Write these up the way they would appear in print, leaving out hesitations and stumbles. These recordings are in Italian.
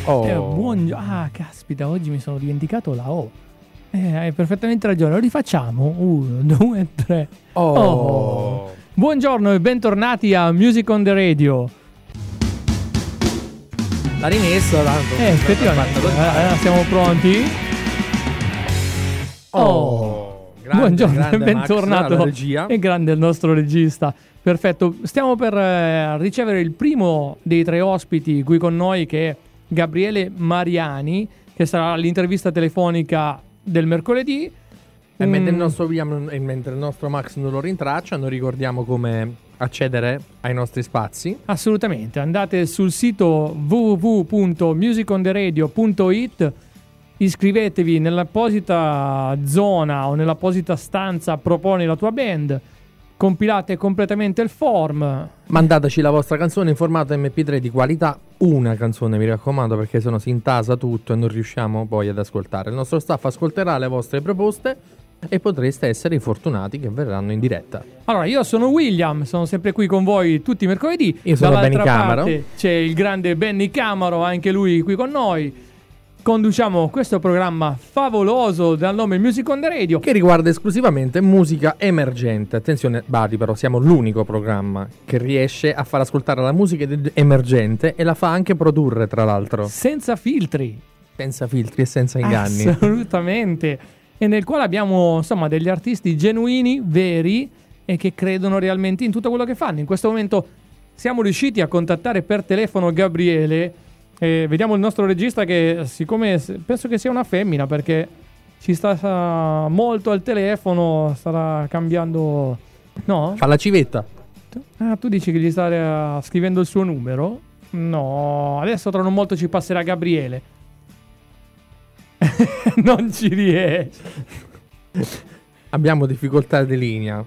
Caspita, oggi mi sono dimenticato la O. Hai perfettamente ragione, lo rifacciamo. 1, 2, 3. Buongiorno e bentornati a Music on the Radio. L'ha rimesso tanto. Effettivamente. Siamo pronti? Buongiorno e bentornato. Regia. È grande il nostro regista. Perfetto. Stiamo per ricevere il primo dei 3 ospiti qui con noi, che è Gabriele Mariani, che sarà l'intervista telefonica del mercoledì. E mentre il nostro William e mentre il nostro Max non lo rintraccia, noi ricordiamo come accedere ai nostri spazi. Assolutamente, andate sul sito www.musiconderadio.it, iscrivetevi nell'apposita zona o nell'apposita stanza proponi la tua band, compilate completamente il form, mandateci la vostra canzone in formato MP3 di qualità, una canzone mi raccomando, perché sennò si intasa tutto e non riusciamo poi ad ascoltare. Il nostro staff ascolterà le vostre proposte e potreste essere i fortunati che verranno in diretta. Allora, io sono William, sono sempre qui con voi tutti i mercoledì. Io sono Benny Dall'altra Camaro. parte c'è il grande Benny Camaro, anche lui qui con noi. Conduciamo questo programma favoloso dal nome Music on the Radio, che riguarda esclusivamente musica emergente. Attenzione, badi però, siamo l'unico programma che riesce a far ascoltare la musica emergente e la fa anche produrre, tra l'altro. senza filtri. Senza filtri e senza inganni. Assolutamente. E nel quale abbiamo, insomma, degli artisti genuini, veri e che credono realmente in tutto quello che fanno. In questo momento siamo riusciti a contattare per telefono Gabriele. Vediamo il nostro regista, che siccome penso che sia una femmina, perché ci sta molto al telefono, starà cambiando. No? Fa la civetta. Tu dici che gli sta scrivendo il suo numero? No, adesso tra non molto ci passerà Gabriele. Non ci riesce. Abbiamo difficoltà di linea.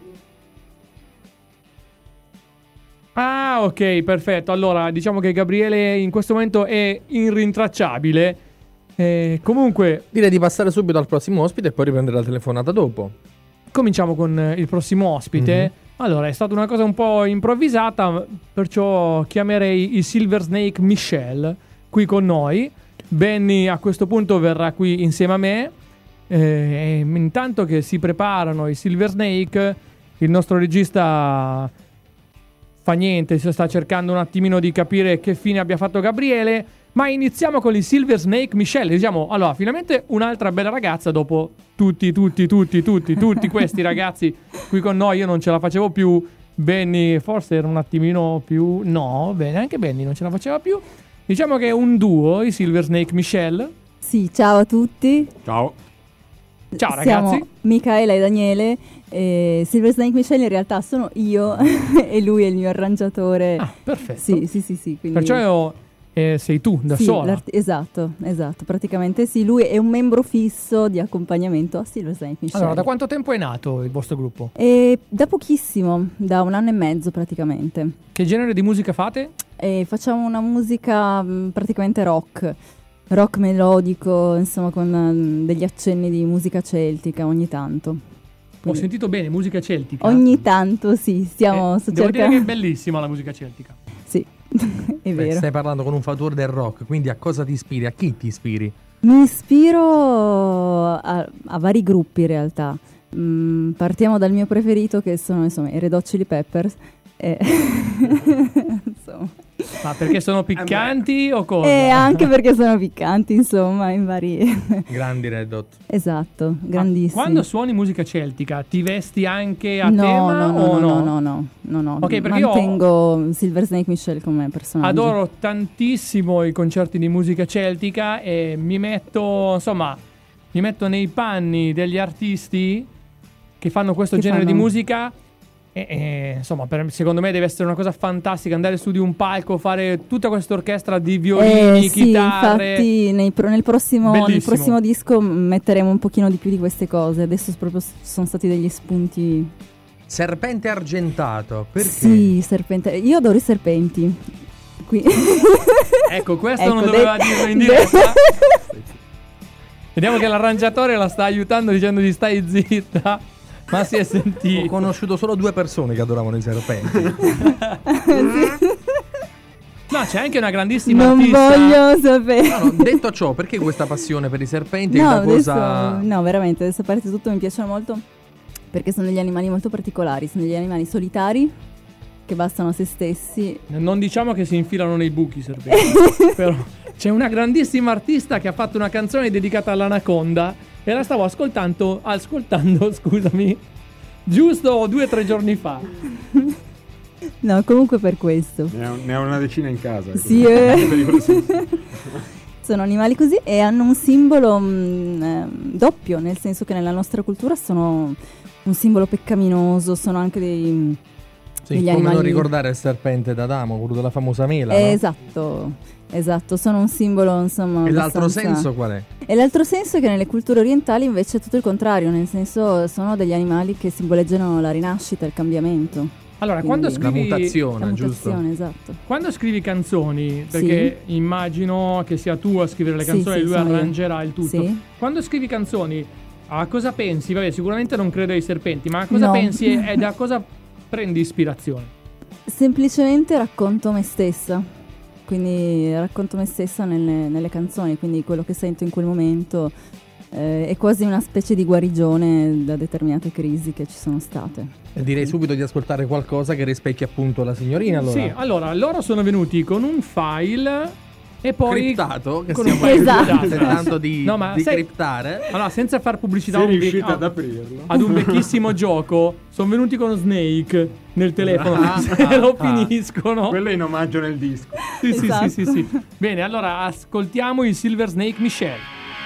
Ah, ok, perfetto. Allora, diciamo che Gabriele in questo momento è irrintracciabile. Comunque, direi di passare subito al prossimo ospite e poi riprendere la telefonata dopo. cominciamo con il prossimo ospite. Mm-hmm. Allora, è stata una cosa un po' improvvisata, perciò chiamerei il Silver Snake Michel qui con noi. Benny a questo punto verrà qui insieme a me. E intanto che si preparano i Silver Snake, il nostro regista fa niente, si sta cercando un attimino di capire che fine abbia fatto Gabriele. Ma iniziamo con il Silver Snake Michel. Diciamo, allora, finalmente un'altra bella ragazza dopo tutti questi ragazzi qui con noi. Io non ce la facevo più. Benny forse era un attimino più. No, bene, anche Benny non ce la faceva più. Diciamo che è un duo, i Silver Snake Michel. Sì, ciao a tutti. Ciao. Ciao ragazzi. Siamo Michaela e Daniele. Silver Snake Michel in realtà sono io e lui è il mio arrangiatore. Ah, perfetto. Sì. Quindi... Perciò sei tu da sì, sola. Esatto, praticamente sì, lui è un membro fisso di accompagnamento a Silver Snake Michel. Allora, da quanto tempo è nato il vostro gruppo? Da pochissimo, da 1 anno e mezzo praticamente. Che genere di musica fate? Facciamo una musica praticamente rock melodico, insomma, con degli accenni di musica celtica ogni tanto. Ho sentito bene, musica celtica. Ogni tanto sì, devo dire che è bellissima la musica celtica. Sì, è vero. Stai parlando con un fautore del rock, quindi a cosa ti ispiri? A chi ti ispiri? Mi ispiro a vari gruppi in realtà. Partiamo dal mio preferito, che sono insomma i Red Hot Chili Peppers. Insomma. Ma perché sono piccanti o cosa? Anche perché sono piccanti, insomma, in vari... Grandi Red Hot. Esatto, grandissimi. Quando suoni musica celtica ti vesti anche a tema o no? No. Ok, perché mantengo Silver Snake Michel come personaggio. Adoro tantissimo i concerti di musica celtica e mi metto nei panni degli artisti che fanno questo genere di musica. Insomma, secondo me deve essere una cosa fantastica andare su di un palco, fare tutta questa orchestra di violini, chitarre. Sì, infatti nel prossimo disco metteremo un pochino di più di queste cose. Adesso proprio sono stati degli spunti. Serpente argentato, perché? Sì, serpente. Io adoro i serpenti. Ecco, questo non doveva dirlo in diretta. Vediamo che l'arrangiatore la sta aiutando dicendogli stai zitta. Ma si è sentito. Ho conosciuto solo 2 persone che adoravano i serpenti. No, No, c'è anche una grandissima Non artista. voglio sapere. No, detto ciò, perché questa passione per i serpenti? No, Da cosa... no, veramente, adesso a parte tutto mi piacciono molto perché sono degli animali molto particolari, sono degli animali solitari che bastano a se stessi. Non diciamo che si infilano nei buchi i serpenti. Però c'è una grandissima artista che ha fatto una canzone dedicata all'anaconda e la stavo ascoltando, scusami, giusto 2 o 3 giorni fa. No, comunque per questo. Ne ha una decina in casa. Sì, sono animali così e hanno un simbolo doppio, nel senso che nella nostra cultura sono un simbolo peccaminoso, sono anche degli come animali... non ricordare il serpente d'Adamo, quello della famosa mela, no? Esatto, sono un simbolo, insomma. E l'altro abbastanza... senso qual è? E l'altro senso è che nelle culture orientali invece è tutto il contrario, nel senso sono degli animali che simboleggiano la rinascita, il cambiamento. Allora, Quindi- quando scrivi La mutazione, La giusto? mutazione, esatto. Quando scrivi canzoni, perché immagino che sia tu a scrivere le Sì, canzoni e sì, lui sono io. arrangerà il tutto. Sì. Quando scrivi canzoni, a cosa pensi? Vabbè, sicuramente non credo ai serpenti, ma a cosa No. pensi e da cosa prendi ispirazione? Semplicemente racconto me stessa, quindi racconto me stessa nelle canzoni, quindi quello che sento in quel momento è quasi una specie di guarigione da determinate crisi che ci sono state. E direi subito di ascoltare qualcosa che rispecchia appunto la signorina, allora. Sì, allora, loro sono venuti con un file e poi... Criptato, che con stiamo un file Esatto. tentando di No, ma sai- criptare. Allora, senza far pubblicità Sei a un riuscita ad aprirlo? ad un vecchissimo gioco, sono venuti con Snake nel telefono, se lo finiscono. Quello è in omaggio nel disco. Sì, sì, Esatto. sì, sì, sì. Bene, allora ascoltiamo il Silver Snake Michel.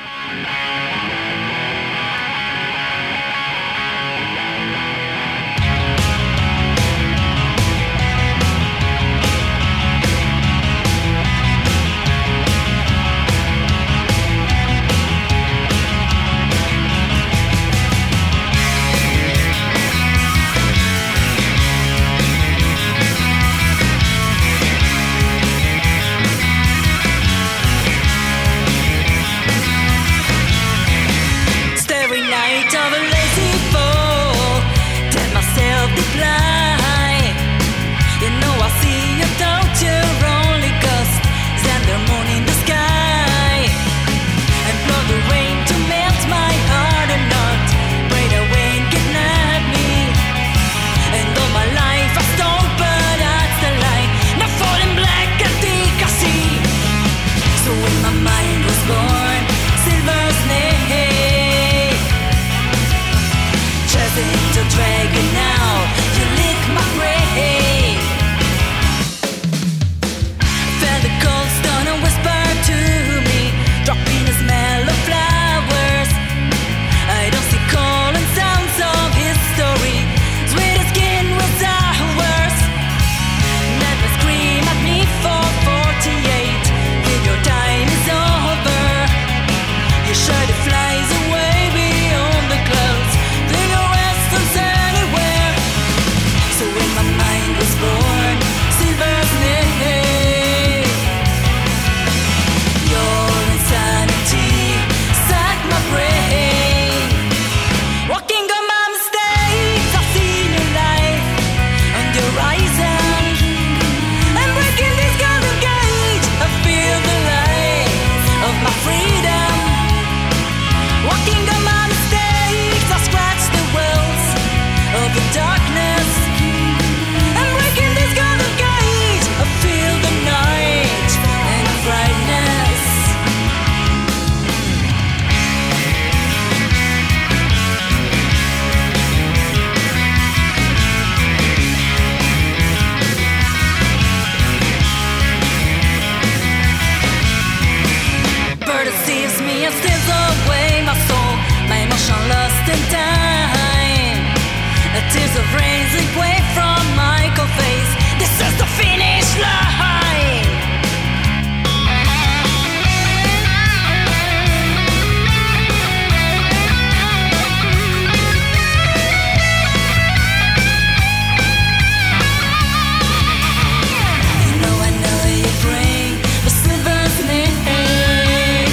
Starry night of a lazy fall, tell myself decline. You know I see you doubt your only ghost, and the moon in the sky. And blow the rain to melt my heart and not braid away and kidnap me. And all my life I stole, but that's the line. Now falling black and thick I see. So in my mind was born silver snake, chasing the dragon now. You lick my brain. Felt the cold stone and whisper to me, dropping the smell of flowers. I don't see call and sounds of history. Sweet skin was ours. Never scream at me for 48. Then your time is over. Your shadow flies away beyond the clouds. Then your essence anywhere. So in my mind was born silver snake. Your insanity sacked my brain. Walking on my mistakes, I've seen your life on the horizon. I'm breaking this golden cage. I feel the light of my freedom. Walking on my mistakes, I scratch the wells of the darkness. I'm breaking this golden cage. I feel the night and the brightness. Bird sees me and steals away my soul, my emotion lost in time. A tears of rain sink away from my cold face. This is the finish line. I know you bring the silver snake.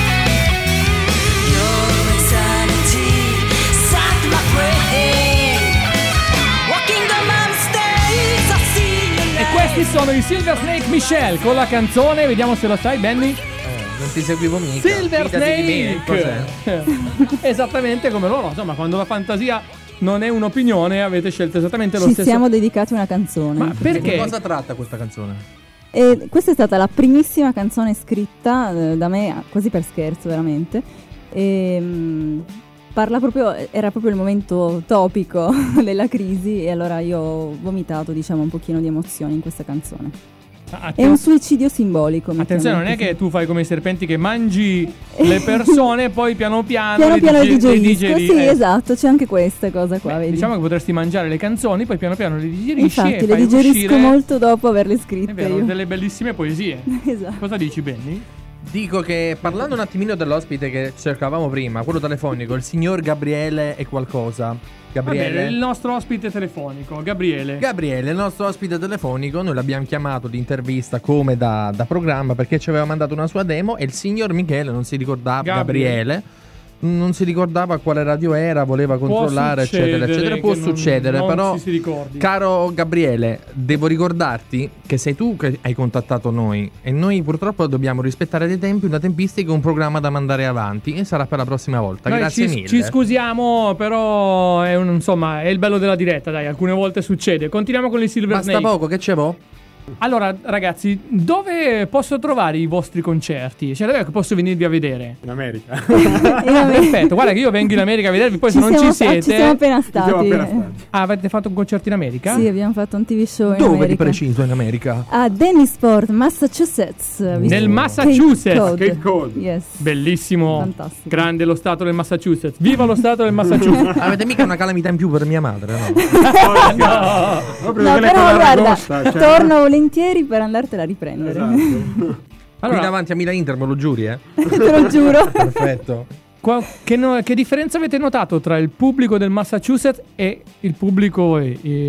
Your insanity sacked my brain. Walking down my mistakes, I see you E questo Questi sono i Silver Snake Michelle con la canzone, vediamo se lo sai, Benny. Non ti seguivo mica. Silver Fidati di me, Snake. cos'è? Esattamente come loro, insomma, quando la fantasia non è un'opinione, avete scelto esattamente lo Ci stesso. siamo dedicati una canzone. Ma Di perché? cosa tratta questa canzone? E questa è stata la primissima canzone scritta da me, quasi per scherzo, veramente. E, parla proprio, era proprio il momento topico della crisi, e allora io ho vomitato, diciamo, un pochino di emozioni in questa canzone. È un suicidio simbolico. Attenzione, non è mettiamo che tu fai come i serpenti che mangi le persone e poi piano piano piano le digerisco. digeri. Sì, esatto, c'è anche questa cosa qua, vedi. Diciamo che potresti mangiare le canzoni, poi piano piano le digerisci Infatti e le fai digerisco uscire, molto dopo averle scritte è vero, io. delle bellissime poesie. Esatto. Cosa dici, Benny? Dico che parlando un attimino dell'ospite che cercavamo prima, quello telefonico, il signor Gabriele e qualcosa. Gabriele, Va bene, il nostro ospite telefonico, Gabriele. Gabriele, il nostro ospite telefonico, noi l'abbiamo chiamato di intervista come da programma perché ci aveva mandato una sua demo e il signor Michele non si ricordava, Gabriele non si ricordava quale radio era, voleva controllare, eccetera, eccetera. Può succedere, non però, si ricordi. caro Gabriele, devo ricordarti che sei tu che hai contattato noi e noi purtroppo dobbiamo rispettare dei tempi, una tempistica, un programma da mandare avanti e sarà per la prossima volta. Noi Grazie mille. Ci scusiamo, però insomma, è il bello della diretta, dai, alcune volte succede. Continuiamo con il Silver Basta Snake. poco, che ce vo'? Allora, ragazzi, dove posso trovare i vostri concerti? Cioè, dove posso venirvi a vedere? In America. Perfetto, guarda che io vengo in America a vedervi, poi se non ci siete... Ci siamo appena stati. Ah, avete fatto un concerto in America? Sì, abbiamo fatto un TV show in Dove America. di preciso in America? A Dennisport, Massachusetts. Nel Massachusetts. Cape Cod. Yes. Bellissimo. Fantastico. Grande lo stato del Massachusetts. Viva lo stato del Massachusetts. Avete mica una calamità in più per mia madre, no? No. Proprio No, quelle però con la guarda, ragosta, cioè. torno volentieri per andartela a riprendere. Esatto. Qui davanti a Milan Inter, me lo giuri, eh? Te lo giuro. Perfetto. Che differenza avete notato tra il pubblico del Massachusetts e il pubblico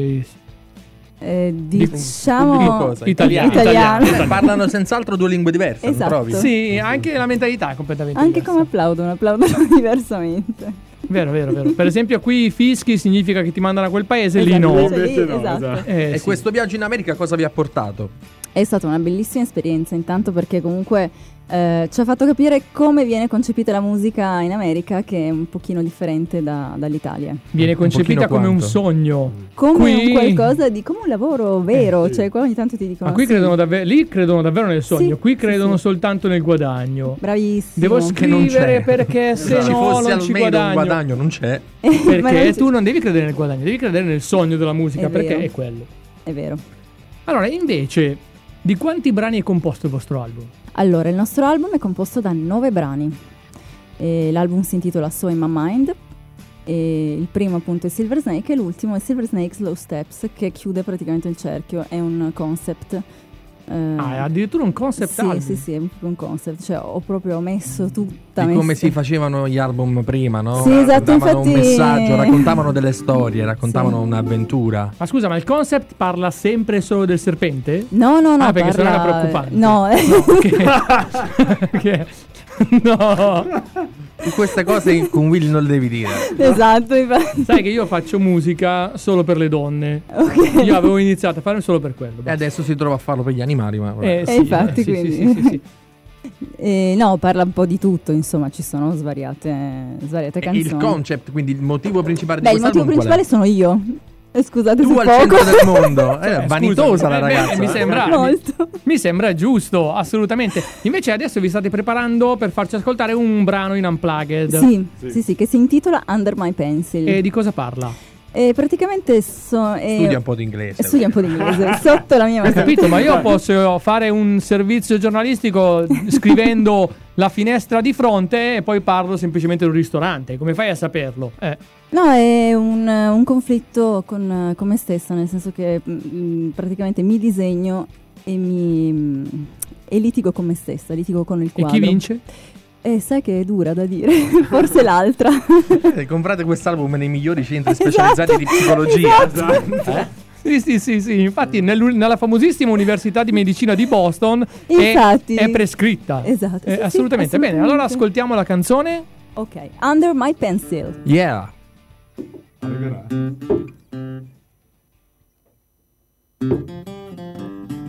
Diciamo Pubblico cosa? italiano. Parlano senz'altro due lingue diverse, non Esatto. trovi? Sì, anche la mentalità è completamente Anche diversa. come applaudono diversamente. Vero. Per esempio qui fischi significa che ti mandano a quel paese, lì Esatto, no. invece Invece no, esatto. esatto. E Sì. questo viaggio in America cosa vi ha portato? È stata una bellissima esperienza, intanto perché comunque ci ha fatto capire come viene concepita la musica in America, che è un pochino differente dall'Italia. Viene concepita pochino come un quanto? sogno. Come Qui- un qualcosa di come un lavoro vero, sì. cioè qua ogni tanto ti dicono Ma qui sì, credono davvero, lì credono davvero nel sogno, Sì, qui sì, credono sì. soltanto nel guadagno. bravissimo. Devo Che non scrivere c'è. perché se Ci no fosse non ci almeno un guadagno. guadagno, non c'è. Ma Perché non tu non devi credere nel guadagno, devi credere nel sogno della musica, È perché vero. è quello. È vero. Allora, invece, di quanti brani è composto il vostro album? Allora, il nostro album è composto da 9 brani. L'album si intitola So in My Mind. E il primo appunto è Silver Snake e l'ultimo è Silver Snake Slow Steps, che chiude praticamente il cerchio. È un concept. Ah, è addirittura un concept sì, album. sì, è proprio un concept. Cioè, ho proprio messo tutta Di come messa- si facevano gli album prima, no? Sì, esatto, Davano un infatti- messaggio, raccontavano delle storie, raccontavano Sì. un'avventura. Ma scusa, ma il concept parla sempre solo del serpente? No, Ah, perché sennò era parla- preoccupante. No, Che- no. Di queste cose con Willy non le devi dire. esatto, infatti. Sai che io faccio musica solo per le donne. Ok. Io avevo iniziato a fare solo per quello. E adesso si trova a farlo per gli animali, ma vabbè. Sì, infatti, sì, quindi. sì. No, parla un po' di tutto, insomma, ci sono svariate E canzoni. il concept, quindi il motivo principale Beh, di il motivo quest'album qual principale è? sono io. Scusate Tu se al poco. centro del mondo. Vanitosa Scusami, la ragazza. mi sembra, Molto. mi sembra giusto, assolutamente. Invece adesso vi state preparando per farci ascoltare un brano in Unplugged. Sì, che si intitola Under My Pencil. E di cosa parla? E praticamente Studia un po' di inglese. studia un po' di inglese sotto la mia Ho capito, ma io posso fare un servizio giornalistico scrivendo la finestra di fronte e poi parlo semplicemente di un ristorante. Come fai a saperlo? No, è un conflitto con me stessa, nel senso che praticamente mi disegno e litigo con me stessa, litigo con il E quadro. chi vince? E sai che è dura da dire, forse l'altra. Comprate quest'album nei migliori centri specializzati di psicologia. Sì. Infatti nella famosissima Università di Medicina di Boston Infatti. è prescritta. Esatto, sì, Assolutamente. sì, Bene, allora ascoltiamo la canzone. Ok, Under My Pencil. Yeah. Arriverà.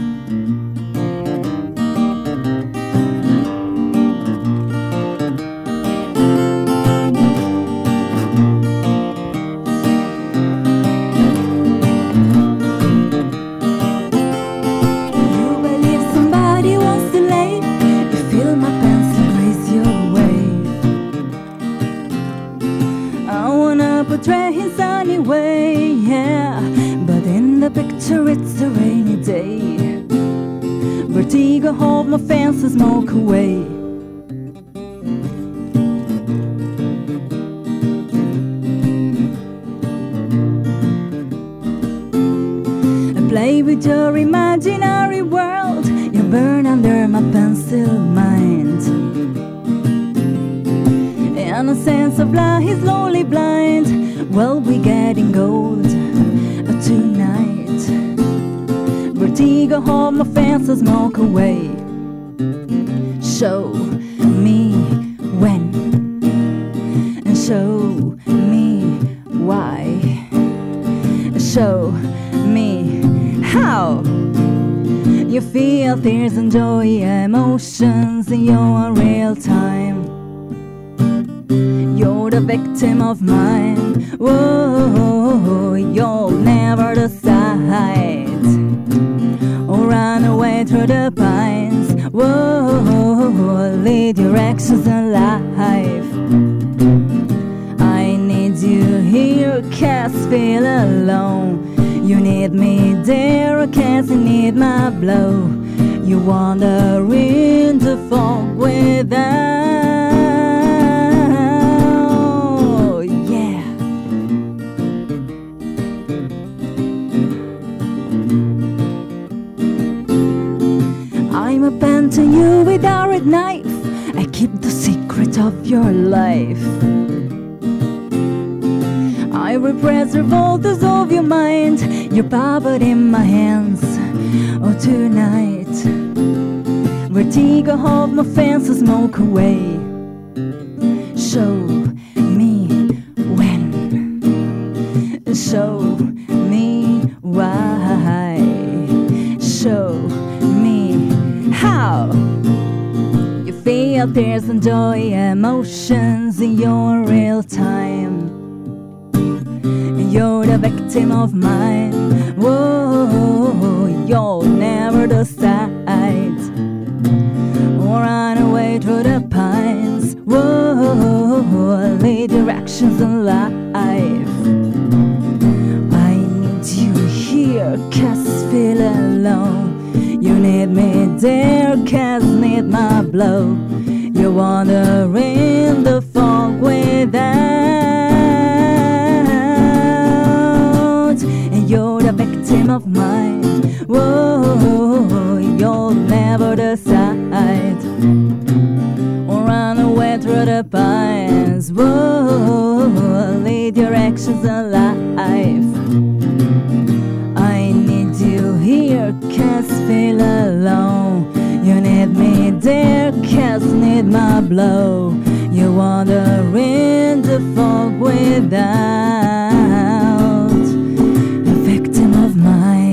Vertigo, hold my fence and smoke away. Play with your imaginary world. You burn under my pencil mind. And a sense of light is slowly blind. Well, we're getting old tonight. Vertigo, hold my fence and smoke away. Show me when, and show me why. Show me how you feel tears and joy, emotions in your real time. You're the victim of mine. Whoa, you'll never decide or run away through the pines. Whoa, lead your actions in life. I need you here, can't feel alone. You need me there, cause you need my blow. You wander in the fog without, yeah. I'm a painting you with a red knife. I keep the secret of your life. I will preserve all those of your mind. Your power in my hands, oh tonight. Vertigo, hold my fence and smoke away. Show me when, show me why. Show me how you feel tears and joy, emotions in your real time. You're the victim of mine. Whoa, you'll never decide or run away through the pines. Whoa, lead directions in life. I need you here, cause feel alone. You need me there, cause need my blow. You wander in the fog without, and you're the victim of mine. Whoa, you'll never decide or run away through the pines. Whoa, lead your actions in life. I need you here, cause feel alone. You need me there, cause need my blow. You wander in the fog without, a victim of mine.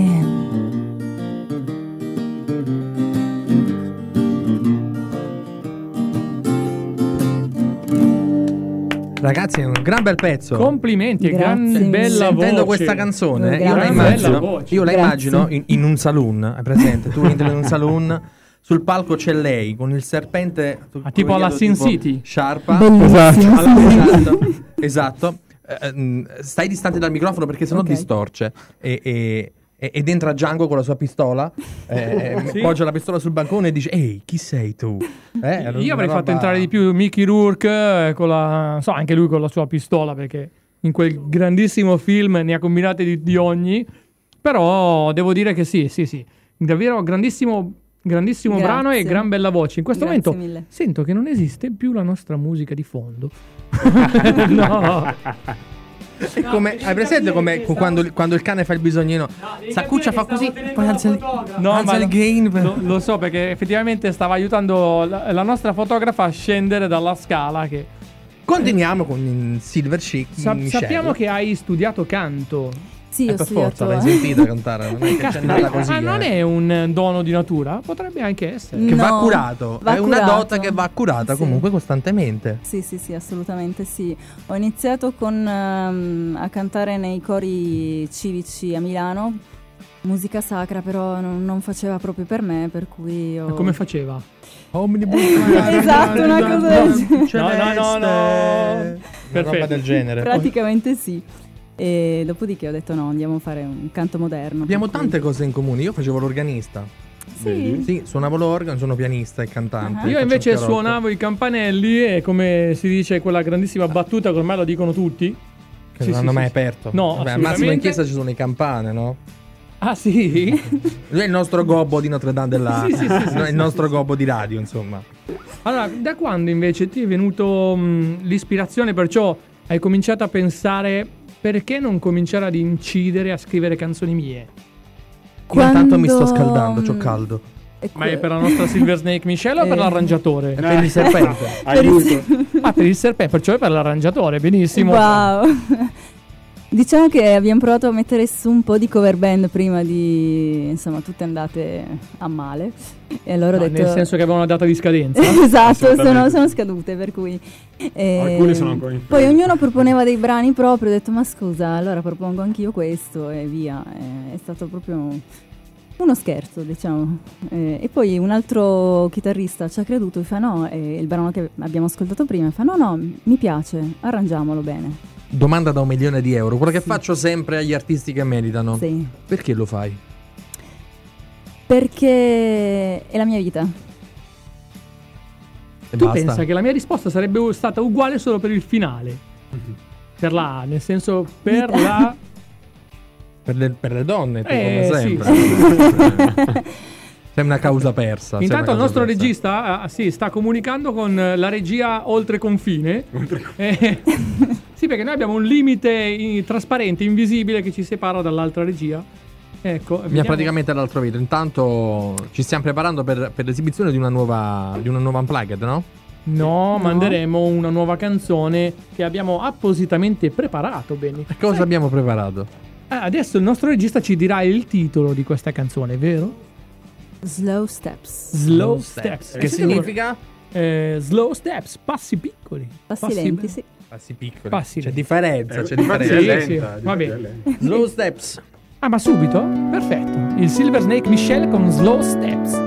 Ragazzi, è un gran bel pezzo. Complimenti, Grazie. gran bella Sentendo voce. questa canzone, Grazie. io la Gran immagino, bella voce. io la Grazie. immagino in un saloon. Hai presente? Tu entri in un saloon, sul palco c'è lei con il serpente, tipo alla Sin tipo City. Sciarpa. Bellissimo. Esatto, esatto. Stai distante dal microfono perché sennò Ok. distorce. Ed entra Django con la sua pistola, Sì. poggia la pistola sul bancone e dice: ehi, chi sei tu? Io avrei fatto entrare di più Mickey Rourke con la, so, anche lui con la sua pistola, perché in quel grandissimo film ne ha combinate di ogni. Però devo dire che sì, davvero grandissimo Grazie. brano e gran bella voce. In questo Grazie momento mille. sento che non esiste più la nostra musica di fondo. No. È come, hai presente come quando il cane fa il bisognino? Saccuccia fa così, poi alza il Ma gain. lo so, perché effettivamente stava aiutando la nostra fotografa a scendere dalla scala. Che Continuiamo con il Silver Chic. Michelle. sappiamo che hai studiato canto. Sì, ho Per forza, studiato. l'hai sentita cantare, non è che c'è nata così. Non è un dono di natura? Potrebbe anche essere. Che va No, curato. va È una curato. dota che va curata Sì. comunque costantemente. Sì, assolutamente sì. Ho iniziato a cantare nei cori civici a Milano, musica sacra, però non faceva proprio per me, per cui ho... Ma come faceva? Esatto, una cosa del genere. No. Una Perfetto. roba del genere. Praticamente sì. E dopodiché ho detto no, andiamo a fare un canto moderno. Abbiamo per cui- tante cose in comune. Io facevo l'organista. Vedi? Sì, suonavo l'organo, sono pianista e cantante. Io faccio invece il chiarotto. suonavo i campanelli e come si dice quella grandissima battuta che ormai lo dicono tutti. Che Sì, non hanno sì, mai sì. aperto. No, Vabbè, al massimo in assolutamente. chiesa ci sono le campane, no? Ah sì? Lui è il nostro gobbo di Notre Dame Sì, sì, sì, sì, no, sì, il nostro gobbo di radio, insomma. Allora, da quando invece ti è venuto l'ispirazione, perciò hai cominciato a pensare perché non cominciare ad incidere a scrivere canzoni mie? Io intanto mi sto Quando- scaldando, c'ho caldo. Ma è per la nostra Silver Snake Michelle o per l'arrangiatore? È per il serpente. Aiuto. Ah, per il serpente, perciò è per l'arrangiatore, benissimo. Wow. Diciamo che abbiamo provato a mettere su un po' di cover band prima di, insomma, tutte andate a male. E allora ho No, detto... nel senso che avevano una data di scadenza. Esatto, Assolutamente. sono scadute, per cui... Alcuni sono ancora in Poi fila. ognuno proponeva dei brani propri, ho detto ma scusa, allora propongo anch'io questo e via. È stato proprio uno scherzo, diciamo. E poi un altro chitarrista ci ha creduto e fa no, il brano che abbiamo ascoltato prima, fa no, mi piace, arrangiamolo bene. Domanda da €1.000.000. Quello che faccio sempre agli artisti che meritano. Sì, Perché lo fai? perché è la mia vita. E Tu basta. pensa che la mia risposta sarebbe stata uguale solo per il finale. Per la A, nel senso per la... Per le donne, tu, Eh, come sì, sempre. Sei una causa persa. sei Intanto il una nostro causa persa. regista sì, sta comunicando con la regia oltre confine. Sì, perché noi abbiamo un limite trasparente, invisibile che ci separa dall'altra regia. Ecco, Mi ha vediamo- praticamente all'altro video. Intanto ci stiamo preparando per l'esibizione di una nuova Unplugged, no? No, manderemo una nuova canzone che abbiamo appositamente preparato, Benny. E cosa abbiamo preparato? Adesso il nostro regista ci dirà il titolo di questa canzone, vero? Slow Steps. Slow Steps. Che significa? Slow Steps, passi piccoli. Passi lenti, sì. Passi piccoli. Passi C'è lenti. differenza, c'è Infatti è differenza. Sì, lenta, sì, di va fatti è bene. lenta. Slow Steps. Ah, ma subito? Perfetto. Il Silver Snake Michelle con Slow Steps.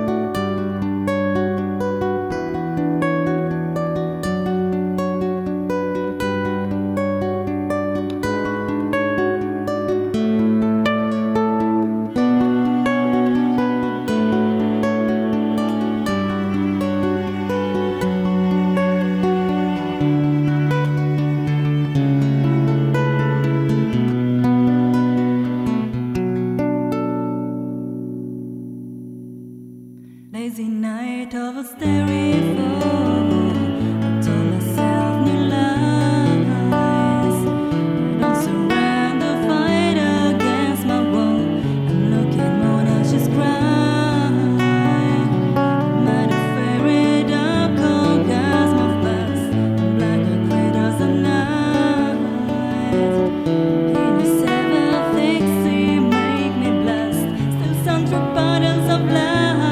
Lazy night of a starry fall. I told myself new lies. I don't surrender, fight against my wall. I'm looking more than she's crying. Might have fairy dark cold gas my face. I'm black and craters of night. In a seven fixie make me blessed. Still sun through bottles of light.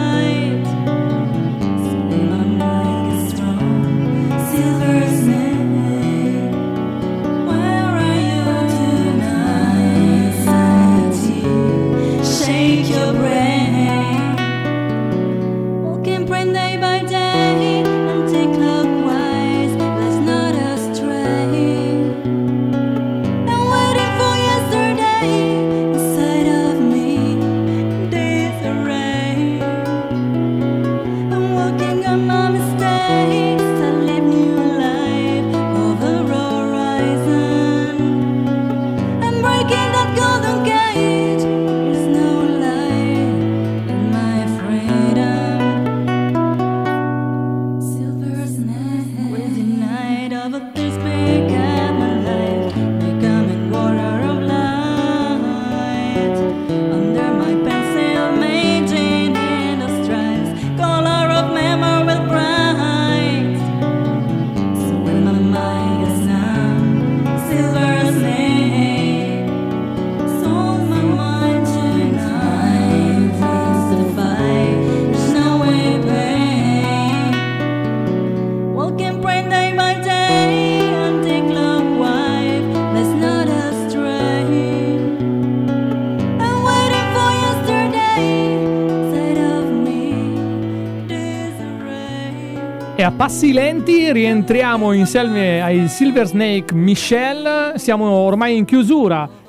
E a passi lenti rientriamo insieme ai Silver Snake Michelle. Siamo ormai in chiusura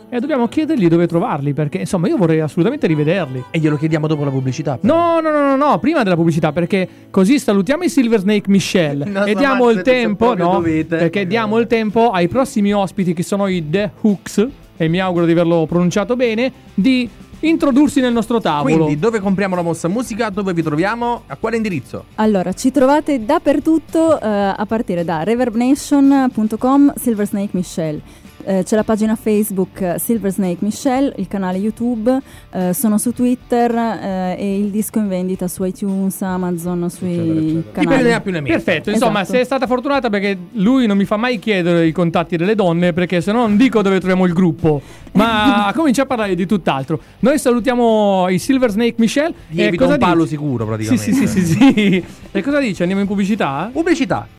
e dobbiamo chiedergli dove trovarli, perché insomma io vorrei assolutamente rivederli. E glielo chiediamo dopo la pubblicità. No, prima della pubblicità, perché così salutiamo i Silver Snake Michelle e diamo il tempo, perché diamo il tempo ai prossimi ospiti che sono i The Hooks, e mi auguro di averlo pronunciato bene, di introdursi nel nostro tavolo. Quindi dove compriamo la vostra musica, dove vi troviamo, a quale indirizzo? Allora, ci trovate dappertutto, a partire da reverbnation.com Silver Snake Michelle. C'è la pagina Facebook Silver Snake Michelle, il canale YouTube, sono su Twitter e il disco in vendita su iTunes, Amazon, sui canali. Chi ne ha più ne metta. Perfetto, insomma, Esatto. sei stata fortunata perché lui non mi fa mai chiedere i contatti delle donne, perché se no non dico dove troviamo il gruppo, ma comincia a parlare di tutt'altro. Noi salutiamo i Silver Snake Michelle. Lievita un palo sicuro praticamente. Sì. E cosa dice? Andiamo in pubblicità? Pubblicità.